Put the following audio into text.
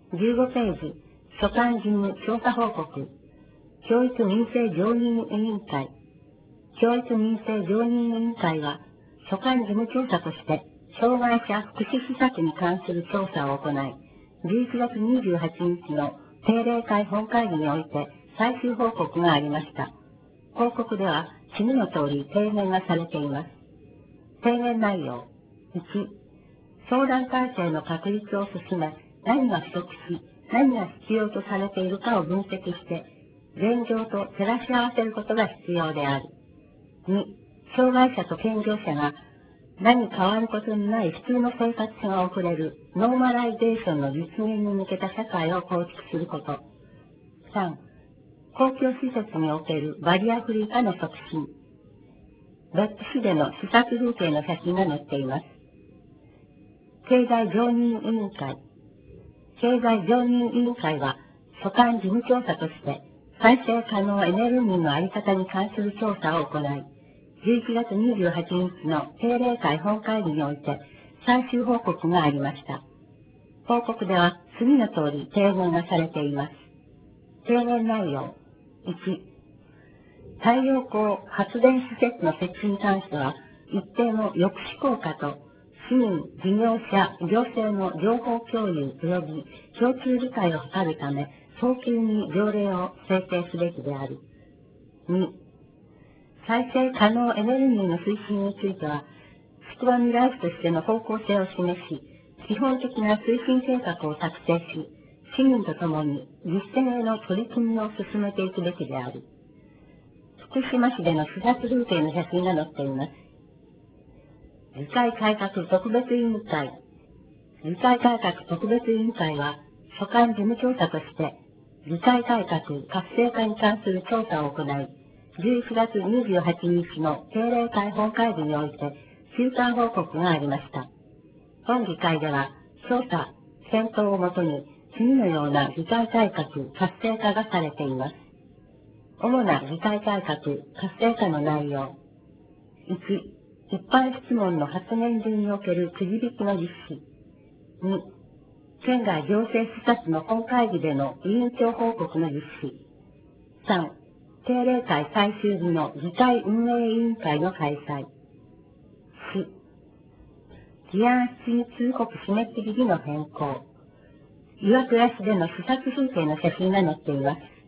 15ページ、所管事務調査報告。教育民生常任委員会。教育民生常任委員会は、所管事務調査として、障害者福祉施策に関する調査を行い、11月28日の定例会本会議において最終報告がありました。報告では、次の通り提言がされています。提言内容。1、相談体制の確立を進め、何が不足し、何が必要とされているかを分析して、現状と照らし合わせることが必要である。2、障害者と健常者が何変わることのない普通の生活が送れるノーマライゼーションの実現に向けた社会を構築すること。3、公共施設におけるバリアフリー化の促進。別府市での視察風景の写真が載っています。経済常任委員会。経済常任委員会は、所管事務調査として、再生可能エネルギーのあり方に関する調査を行い、11月28日の定例会本会議において最終報告がありました。報告では次の通り提言がされています。提言内容。1、太陽光発電施設の設置に関しては、一定の抑止効果と、市民、事業者、行政の情報共有及び共通理解を図るため、早急に条例を制定すべきである。2、再生可能エネルギーの推進については、スクワミライフとしての方向性を示し、基本的な推進計画を作成し、市民とともに実践への取り組みを進めていくべきである。福島市での視察風景の写真が載っています。議会改革特別委員会。議会改革特別委員会は、所管事務調査として、議会改革活性化に関する調査を行い、11月28日の定例会本会議において、中間報告がありました。本議会では、調査、検討をもとに、次のような議会改革活性化がされています。主な議会改革活性化の内容。1、一般質問の発言順におけるくじ引きの実施。2、県外行政視察の本会議での委員長報告の実施。3、定例会最終日の議会運営委員会の開催。4、議案質疑通告締め切り日の変更。岩倉市での視察風景の写真が載っています。